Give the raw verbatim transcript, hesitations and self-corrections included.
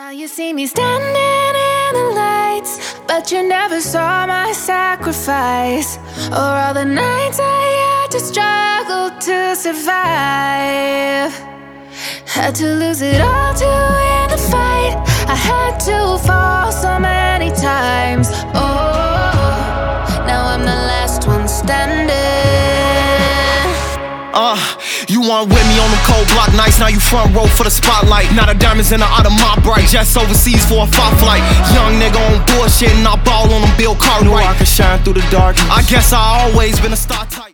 Now you see me standing in the lights, but you never saw my sacrifice, or all the nights I had to struggle to survive. Had to lose it all to win the fight. I had to fall so many times. Oh, now I'm the last one standing. Uh, you weren't with me on them cold block nights. Now you front row for the spotlight. Now the diamonds in the out of my bright. Jets overseas for a fight flight. Young nigga on bullshit and I ball on them Bill Cartwright. Know I can shine through the dark. I guess I always been a star type.